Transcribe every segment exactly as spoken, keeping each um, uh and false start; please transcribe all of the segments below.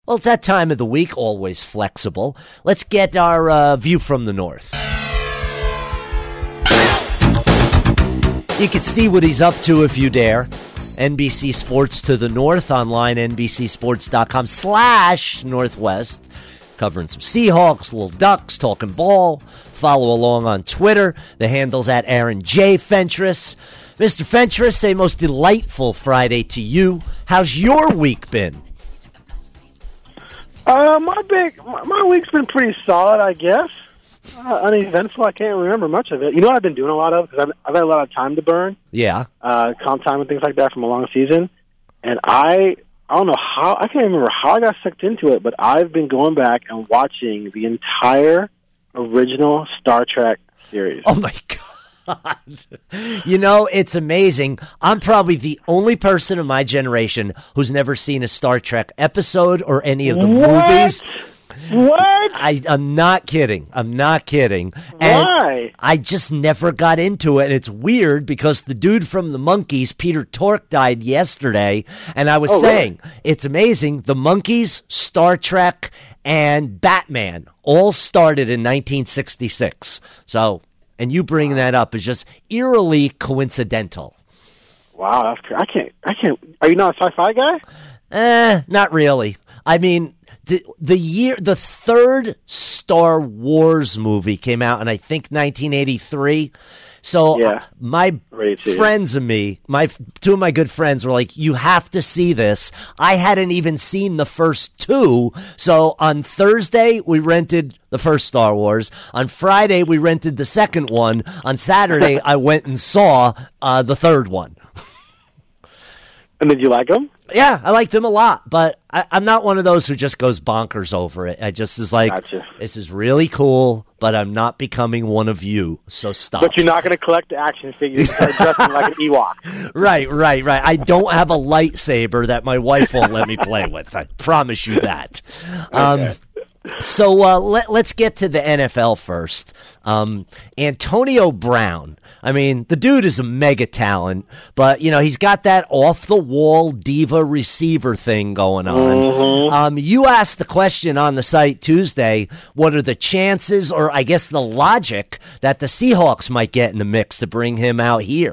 Well, it's that time of the week, always flexible. Let's get our uh, view from the north. You can see what he's up to if you dare. N B C Sports to the North, online, nbcsports.com slash Northwest. Covering some Seahawks, little Ducks, talking ball. Follow along on Twitter. The handle's at Aaron J. Fentress. Mister Fentress, a most delightful Friday to you. How's your week been? Uh, my big, my, my week's been pretty solid, I guess. Uh, uneventful. I can't remember much of it. You know what I've been doing a lot of? Because I've, I've had a lot of time to burn. Yeah. Uh, comp time and things like that from a long season. And I, I don't know how, I can't remember how I got sucked into it, but I've been going back and watching the entire original Star Trek series. Oh, my God. You know, it's amazing. I'm probably the only person in my generation who's never seen a Star Trek episode or any of the what? movies. What? I, I'm not kidding. I'm not kidding. And Why? I just never got into it. And it's weird because the dude from the Monkees, Peter Tork, died yesterday. And I was oh, saying, really? It's amazing. The Monkees, Star Trek, and Batman all started in nineteen sixty-six. So, and you bringing that up is just eerily coincidental. Wow, that's crazy. I can't, I can't, are you not a sci-fi guy? Eh, not really. I mean, the the year the third Star Wars movie came out in I think nineteen eighty-three. So yeah. uh, my friends and me, my two of my good friends were like, "You have to see this." I hadn't even seen the first two. So on Thursday we rented the first Star Wars. On Friday we rented the second one. On Saturday I went and saw uh, the third one. And did you like them? Yeah, I liked them a lot, but I, I'm not one of those who just goes bonkers over it. I just is like, gotcha. This is really cool, but I'm not becoming one of you, so stop. But you're not going to collect the action figures and start dressing like an Ewok. Right, right, right. I don't have a lightsaber that my wife won't let me play with. I promise you that. Um, Okay. So uh, let, let's get to the N F L first. Um, Antonio Brown. I mean, the dude is a mega talent, but, you know, he's got that off-the-wall diva receiver thing going on. Mm-hmm. Um, you asked the question on the site Tuesday, what are the chances, or I guess the logic, that the Seahawks might get in the mix to bring him out here?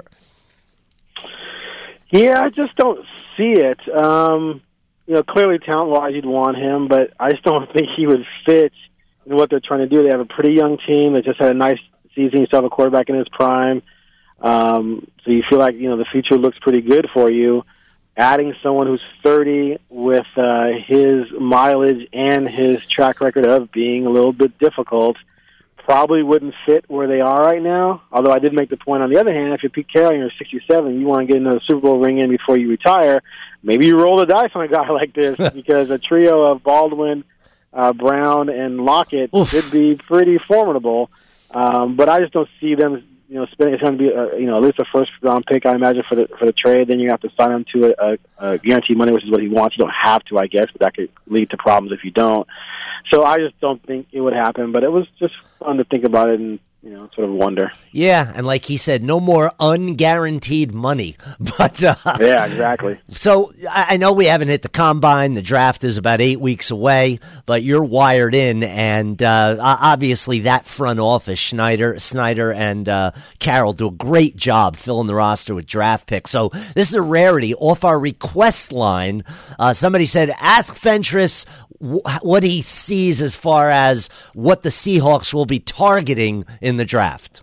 Yeah, I just don't see it. Um, you know, clearly talent-wise you'd want him, but I just don't think he would fit in what they're trying to do. They have a pretty young team that just had a nice season. You still have a quarterback in his prime. Um, so you feel like, you know, the future looks pretty good for you. Adding someone who's thirty with uh, his mileage and his track record of being a little bit difficult probably wouldn't fit where they are right now. Although I did make the point, on the other hand, if you're Pete Carroll and you're sixty-seven, you want to get another Super Bowl ring in before you retire, maybe you roll the dice on a guy like this because a trio of Baldwin, uh, Brown, and Lockett Oof. could be pretty formidable. Um, but I just don't see them, you know, spending. It's going to be, uh, you know, at least a first round pick, I imagine, for the for the trade. Then you have to sign him to a, a, a guaranteed money, which is what he wants. You don't have to, I guess, but that could lead to problems if you don't. So I just don't think it would happen. But it was just fun to think about it and, you know, sort of wonder. Yeah, and like he said, no more unguaranteed money. But uh, yeah, exactly. So I I know we haven't hit the combine. The draft is about eight weeks away, but you're wired in, and uh, obviously that front office, Schneider, Snyder, and uh, Carroll do a great job filling the roster with draft picks. So this is a rarity. Off our request line, uh, somebody said, "Ask Fentress what he sees as far as what the Seahawks will be targeting in the draft."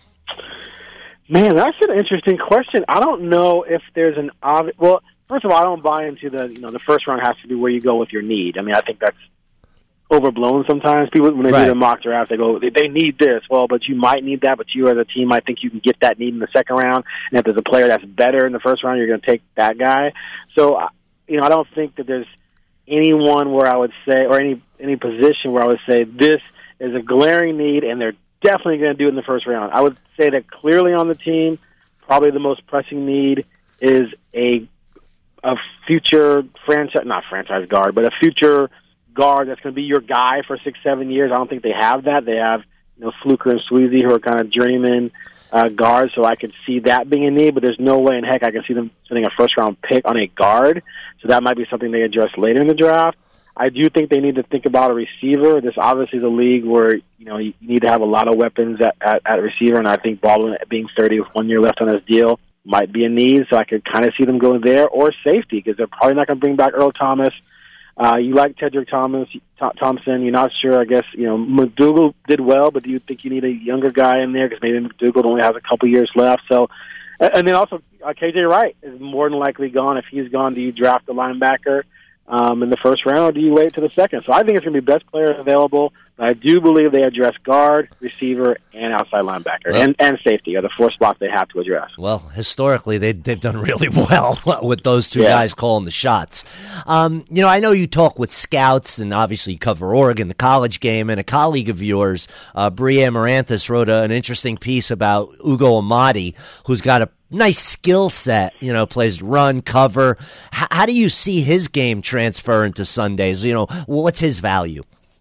Man, that's an interesting question. I don't know if there's an obvious. Well, first of all, I don't buy into the, you know, the first round has to be where you go with your need. I mean, I think that's overblown sometimes. People, when they right. do the mock draft, they go, they need this. Well, but you might need that, but you as a team might think you can get that need in the second round. And if there's a player that's better in the first round, you're going to take that guy. So, you know, I don't think that there's anyone where I would say, or any any position where I would say this is a glaring need and they're definitely going to do it in the first round. I would say that clearly on the team, probably the most pressing need is a a future franchise, not franchise guard, but a future guard that's going to be your guy for six, seven years. I don't think they have that. They have, you know, Fluker and Sweezy, who are kind of journeyman uh, guards, so I could see that being a need, but there's no way in heck I can see them spending a first-round pick on a guard, so that might be something they address later in the draft. I do think they need to think about a receiver. This obviously is a league where, you know, you need to have a lot of weapons at, at, at receiver, and I think Baldwin, being thirty with one year left on his deal, might be a need, so I could kind of see them going there, or safety, because they're probably not going to bring back Earl Thomas. Uh, you like Tedrick Thomas, Thompson. You're not sure, I guess. You know, McDougal did well, but do you think you need a younger guy in there? Because maybe McDougal only has a couple years left. So, and then also uh, K J Wright is more than likely gone. If he's gone, do you draft a linebacker um, in the first round, or do you wait to the second? So I think it's going to be best player available. But I do believe they address guard, receiver, and outside linebacker, well, and, and safety are the four spots they have to address. Well, historically, they, they've done really well with those two yeah. guys calling the shots. Um, you know, I know you talk with scouts, and obviously you cover Oregon, the college game, and a colleague of yours, uh, Bree Amaranthus, wrote a, an interesting piece about Ugo Amadi, who's got a nice skill set, you know, plays run, cover. H- how do you see his game transfer into Sundays? You know, what's his value?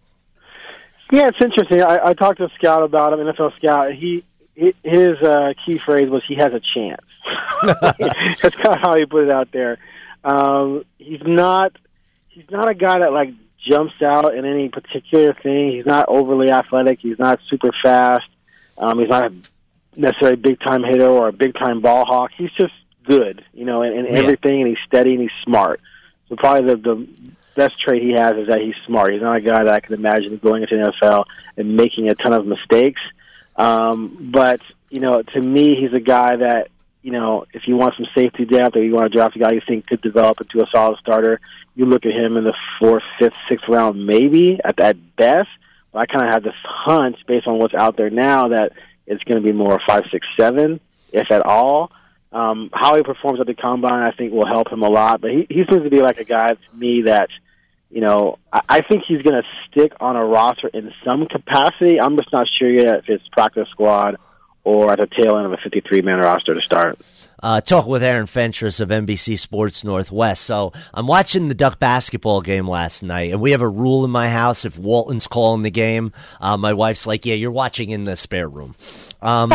Yeah, it's interesting. I, I talked to a scout about him, N F L scout. He, he his uh, key phrase was he has a chance. That's kind of how he put it out there. Um, he's not he's not a guy that like jumps out in any particular thing. He's not overly athletic. He's not super fast. Um, he's not a necessarily a big time hitter or a big time ball hawk. He's just good, you know, in, in yeah. everything, and he's steady and he's smart. So probably the the best trait he has is that he's smart. He's not a guy that I can imagine going into the N F L and making a ton of mistakes. Um, but, you know, to me, he's a guy that, you know, if you want some safety depth or you want to draft a guy you think could develop into a solid starter, you look at him in the fourth, fifth, sixth round maybe at, at best. But I kind of have this hunch based on what's out there now that it's going to be more five, six, seven, if at all. Um, how he performs at the combine, I think, will help him a lot. But he, he seems to be like a guy to me that, you know, I, I think he's going to stick on a roster in some capacity. I'm just not sure yet if it's practice squad or at the tail end of a fifty-three man roster to start. Uh, talk with Aaron Fentress of N B C Sports Northwest. So I'm watching the Duck basketball game last night, and we have a rule in my house. If Walton's calling the game, uh, my wife's like, yeah, you're watching in the spare room. Um,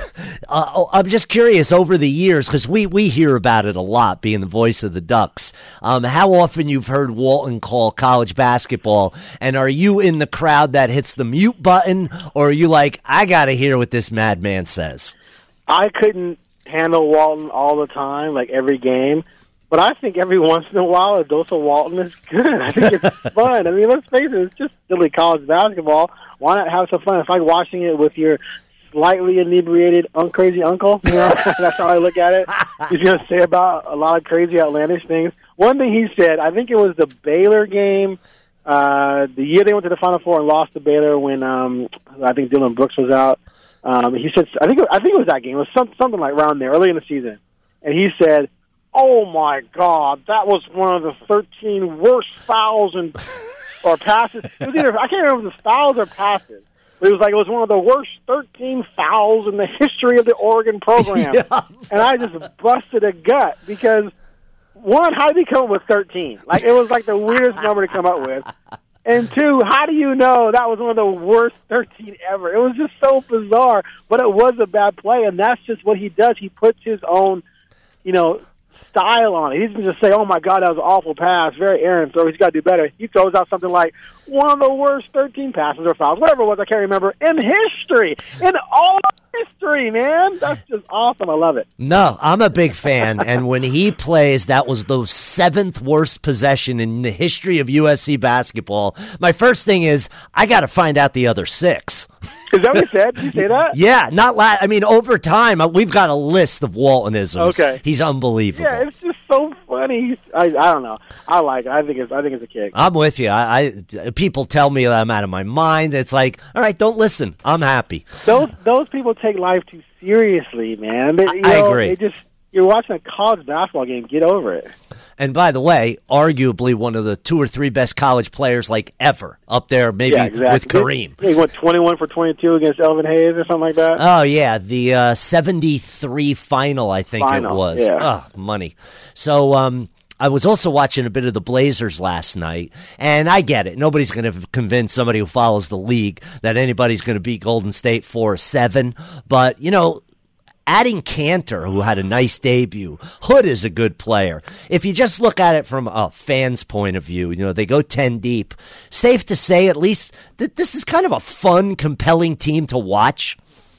uh, I'm just curious over the years, because we, we hear about it a lot, being the voice of the Ducks, um, how often you've heard Walton call college basketball, and are you in the crowd that hits the mute button, or are you like, I got to hear what this madman says? I couldn't handle Walton all the time, like every game. But I think every once in a while, a dose of Walton is good. I think it's fun. I mean, let's face it, it's just silly college basketball. Why not have some fun? It's like watching it with your slightly inebriated, uncrazy uncle. You know, that's how I look at it. He's going to say about a lot of crazy, outlandish things. One thing he said, I think it was the Baylor game, uh, the year they went to the Final Four and lost to Baylor when um, I think Dylan Brooks was out. Um, he said, I think I think it was that game. It was some, something like around there, early in the season. And he said, "Oh my God, that was one of the thirteen worst fouls and or passes." It was either, I can't remember if it was fouls or passes, but it was like it was one of the worst thirteen fouls in the history of the Oregon program. Yeah. And I just busted a gut because one, how did he come up with thirteen? Like it was like the weirdest number to come up with. And two, how do you know that was one of the worst thirteen ever? It was just so bizarre, but it was a bad play, and that's just what he does. He puts his own, you know, style on it. He doesn't just say, "Oh my God, that was an awful pass, very errant throw. He's got to do better." He throws out something like one of the worst thirteen passes or fouls, whatever it was. I can't remember in history, in all of history, man. That's just awesome. I love it. No, I'm a big fan, and when he plays, that was the seventh worst possession in the history of U S C basketball. My first thing is I got to find out the other six. Is that what he said? Did you say that? Yeah, not la- I mean, over time, we've got a list of Waltonisms. Okay, he's unbelievable. Yeah, it's just so funny. I, I don't know. I like it. I think it's. I think it's a kick. I'm with you. I, I people tell me I'm out of my mind. It's like, all right, don't listen. I'm happy. Those those people take life too seriously, man. They, you I know, agree. They just you're watching a college basketball game. Get over it. And by the way, arguably one of the two or three best college players like ever up there, maybe yeah, exactly. with Kareem. He, he went twenty-one for twenty-two against Elvin Hayes or something like that. Oh, yeah, the uh, seventy-three final, I think final, it was. Yeah. Oh, money. So um, I was also watching a bit of the Blazers last night, and I get it. Nobody's going to convince somebody who follows the league that anybody's going to beat Golden State four seven. But, you know, adding Cantor, who had a nice debut. Hood is a good player. If you just look at it from a fan's point of view, you know, they go ten deep. Safe to say, at least, that this is kind of a fun, compelling team to watch.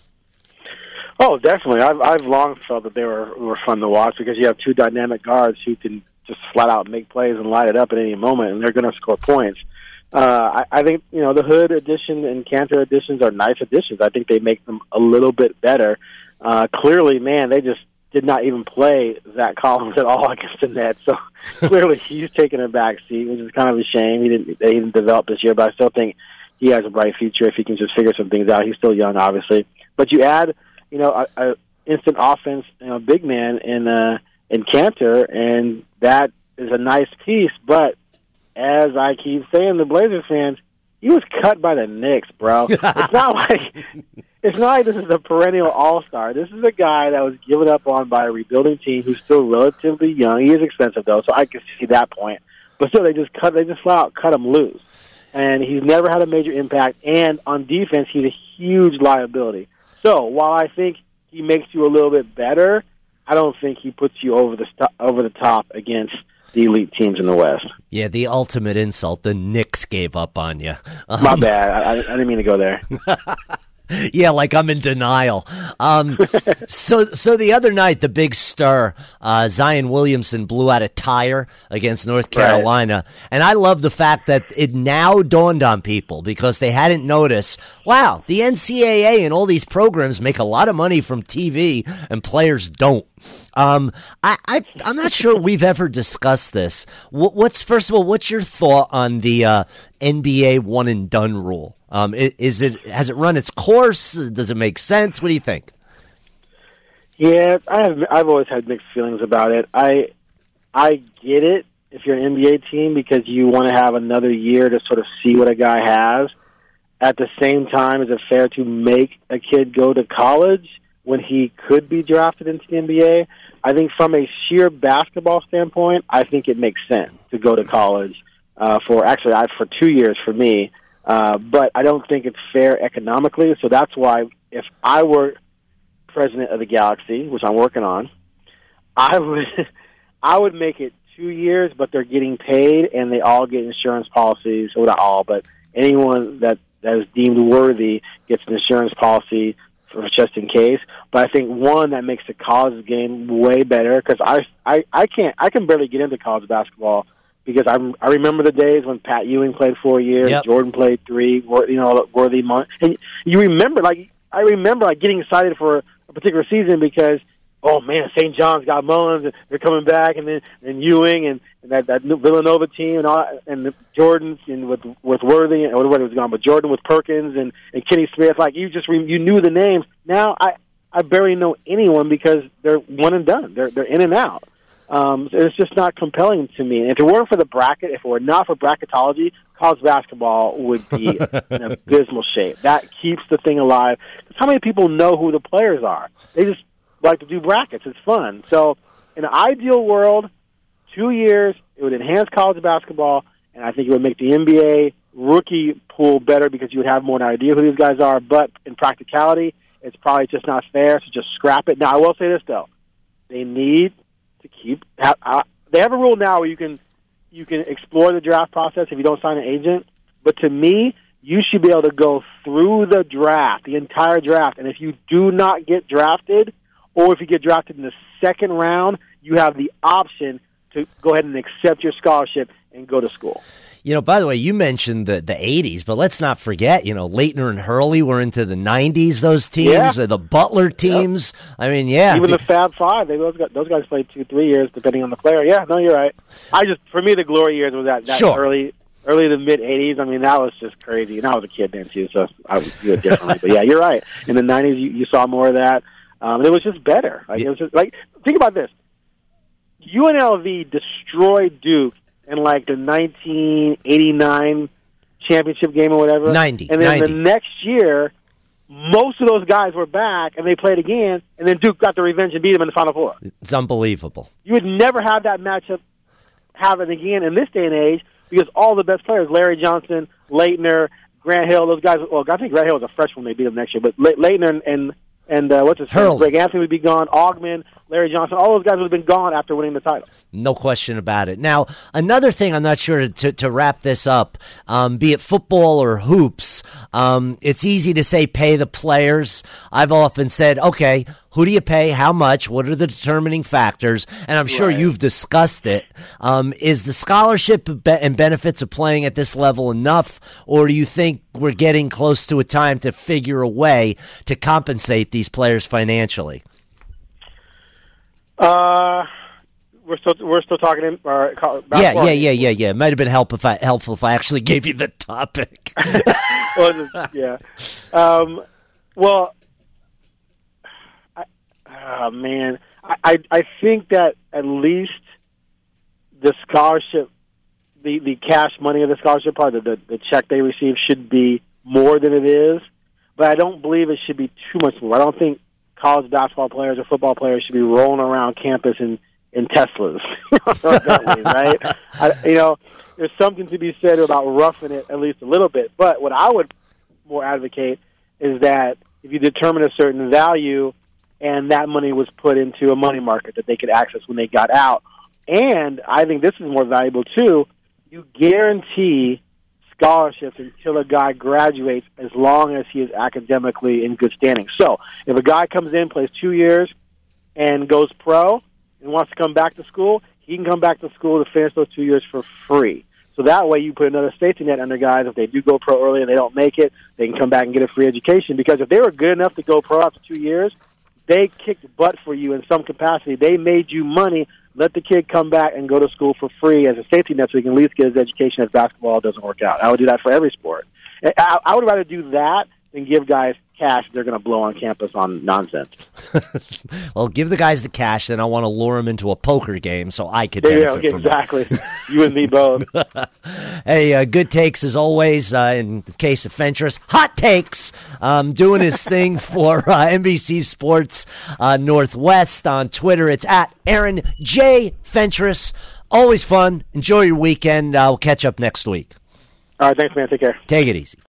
Oh, definitely. I've I've long felt that they were were fun to watch because you have two dynamic guards who can just flat out make plays and light it up at any moment, and they're going to score points. Uh, I, I think, you know, the Hood addition and Cantor additions are nice additions. I think they make them a little bit better. Uh, clearly, man, they just did not even play Zach Collins at all against the Nets. So clearly he's taking a back seat, which is kind of a shame. He didn't, they didn't develop this year, but I still think he has a bright future if he can just figure some things out. He's still young, obviously. But you add, you know, a, a instant offense, you know, big man in uh, in Cantor, and that is a nice piece. But as I keep saying, the Blazers fans, he was cut by the Knicks, bro. It's not like it's not like this is a perennial all-star. This is a guy that was given up on by a rebuilding team who's still relatively young. He is expensive though, so I can see that point. But still, they just cut. They just flat out cut him loose, and he's never had a major impact. And on defense, he's a huge liability. So while I think he makes you a little bit better, I don't think he puts you over the st- over the top against the elite teams in the West. Yeah, the ultimate insult. The Knicks gave up on you. Um, My bad. I, I didn't mean to go there. Yeah, like I'm in denial. Um, so, so the other night, the big stir, uh, Zion Williamson blew out a tire against North Carolina. Right. And I love the fact that it now dawned on people because they hadn't noticed, wow, the N C double A and all these programs make a lot of money from T V and players don't. Um, I, I, I'm not sure we've ever discussed this. What, what's first of all, what's your thought on the uh, N B A one and done rule? Um, is it has it run its course? Does it make sense? What do you think? Yeah, I have. I've always had mixed feelings about it. I I get it if you're an N B A team because you want to have another year to sort of see what a guy has. At the same time, is it fair to make a kid go to college when he could be drafted into the N B A? I think from a sheer basketball standpoint, I think it makes sense to go to college uh, for actually I, for two years for me. Uh, but I don't think it's fair economically, so that's why if I were president of the Galaxy, which I'm working on, I would I would make it two years, but they're getting paid, and they all get insurance policies. Well, not all, but anyone that, that is deemed worthy gets an insurance policy for just in case. But I think, one, that makes the college game way better, because I, I, I, can't, I can barely get into college basketball, because I, I remember the days when Pat Ewing played four years, yep. Jordan played three, you know, Worthy month, and you remember, like, I remember like getting excited for a particular season because, oh man, Saint John's got Mullins, and they're coming back, and then and Ewing and, and that that Villanova team and all, and the Jordan and with with Worthy, or whether it was gone, but Jordan with Perkins and, and Kenny Smith, like you just re, you knew the names. Now I I barely know anyone because they're one and done. They're they're in and out. Um, it's just not compelling to me. And if it weren't for the bracket, if it were not for bracketology, college basketball would be in abysmal shape. That keeps the thing alive. Because how many people know who the players are? They just like to do brackets. It's fun. So in an ideal world, two years, it would enhance college basketball, and I think it would make the N B A rookie pool better because you would have more of an idea who these guys are. But in practicality, it's probably just not fair, so just scrap it. Now, I will say this, though. They need to keep have, uh, they have a rule now where you can you can explore the draft process if you don't sign an agent. But to me, you should be able to go through the draft, the entire draft, and if you do not get drafted, or if you get drafted in the second round, you have the option to go ahead and accept your scholarship and go to school. You know, by the way, you mentioned the, the eighties, but let's not forget, you know, Leitner and Hurley were into the nineties, those teams, yeah. the Butler teams. Yep. I mean, yeah. Even the Fab Five, they, those, guys, those guys played two, three years, depending on the player. Yeah, no, you're right. I just, for me, the glory years was that, that sure. early early to mid-eighties. I mean, that was just crazy. And I was a kid then, too, so I would do it differently. But, yeah, you're right. In the nineties, you, you saw more of that. Um, and it was just better. Like, yeah. it was just, like, think about this. U N L V destroyed Duke in like the nineteen eighty-nine championship game or whatever. ninety. And then ninety. the next year, most of those guys were back, and they played again, and then Duke got the revenge and beat them in the Final Four. It's unbelievable. You would never have that matchup happen again in this day and age because all the best players, Larry Johnson, Leitner, Grant Hill, those guys, well, I think Grant Hill was a freshman when they beat them next year, but Le- Leitner and, and and uh, what's his name? Greg Anthony would be gone. Augman, Larry Johnson, all those guys would have been gone after winning the title. No question about it. Now, another thing, I'm not sure to, to wrap this up, um, be it football or hoops, um, it's easy to say pay the players. I've often said, okay, who do you pay? How much? What are the determining factors? And I'm sure right. you've discussed it. Um, is the scholarship and benefits of playing at this level enough, or do you think we're getting close to a time to figure a way to compensate these players financially? Uh, we're still we're still talking. In, uh, yeah, yeah, yeah, yeah, yeah. It might have been help if I, helpful if I actually gave you the topic. well, just, yeah. Um, well, I, oh man, I, I I think that at least the scholarship, the, the cash money of the scholarship part, the, the the check they receive should be more than it is. But I don't believe it should be too much more. I don't think college basketball players or football players should be rolling around campus in, in Teslas, that way, right? I, you know, there's something to be said about roughing it at least a little bit. But what I would more advocate is that if you determine a certain value and that money was put into a money market that they could access when they got out, and I think this is more valuable too, you guarantee scholarships until a guy graduates as long as he is academically in good standing. So if a guy comes in, plays two years, and goes pro and wants to come back to school, he can come back to school to finish those two years for free. So that way you put another safety net under guys. If they do go pro early and they don't make it, they can come back and get a free education. Because if they were good enough to go pro after two years, they kicked butt for you in some capacity. They made you money. Let the kid come back and go to school for free as a safety net so he can at least get his education if basketball doesn't work out. I would do that for every sport. I, I would rather do that than give guys cash they're going to blow on campus on nonsense. Well, give the guys the cash, then I want to lure them into a poker game so I could benefit yeah, okay, from exactly. it. You and me both. Hey, uh, good takes as always. Uh, in the case of Fentress, hot takes. Um, doing his thing for uh, N B C Sports uh, Northwest on Twitter. It's at Aaron J. Fentress. Always fun. Enjoy your weekend. Uh, we'll catch up next week. All right, thanks, man. Take care. Take it easy.